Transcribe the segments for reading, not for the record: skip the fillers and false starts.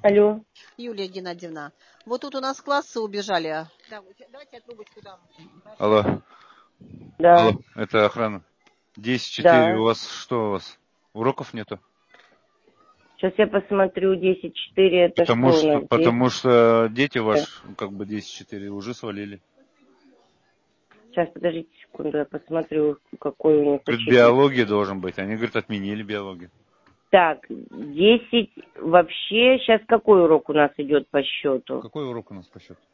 Алло. Юлия Геннадьевна, вот тут у нас классы убежали. Да, давайте я трубочку дам. Алло. Да. Алло, это охрана. 10-4, Да. у вас что у вас? Уроков нету? Сейчас я посмотрю, 10-4 это что у нас? Потому что дети ваши, как бы 10-4, уже свалили. Сейчас, подождите секунду, я посмотрю, какой у них учитель. Биология должен быть. Они, говорят, отменили биологию. Так, 10 вообще, сейчас какой урок у нас идет по счету? Какой урок у нас по счету?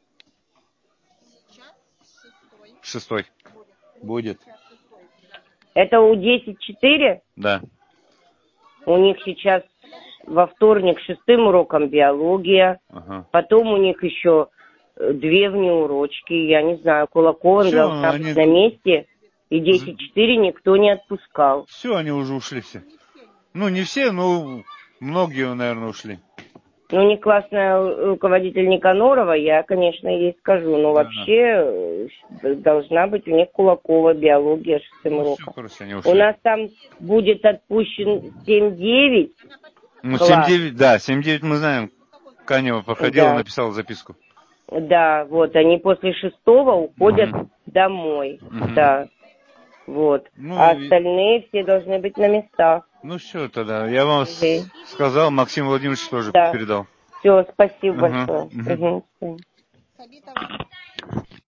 Шестой. Будет. Это у 10-4? Да. У них сейчас во вторник 6-м уроком биология. Ага. Потом у них еще 2 внеурочки. Я не знаю, Кулакова должна быть на месте. И 10-4 никто не отпускал. Все, они уже ушли все. Ну, не все, но многие, наверное, ушли. Ну, не классная руководитель Никанорова, я, конечно, ей скажу. Но вообще должна быть у них Кулакова биология 6-м уроком. У нас там будет отпущен 7-9. Ну, 7-9, да, 7-9 мы знаем. Канева проходила, да. Написала записку. Да, вот, они после 6-го уходят домой. Да. Вот. Ну, а остальные все должны быть на местах. Ну все, тогда. Я вам сказал, Максим Владимирович тоже передал. Все, спасибо большое.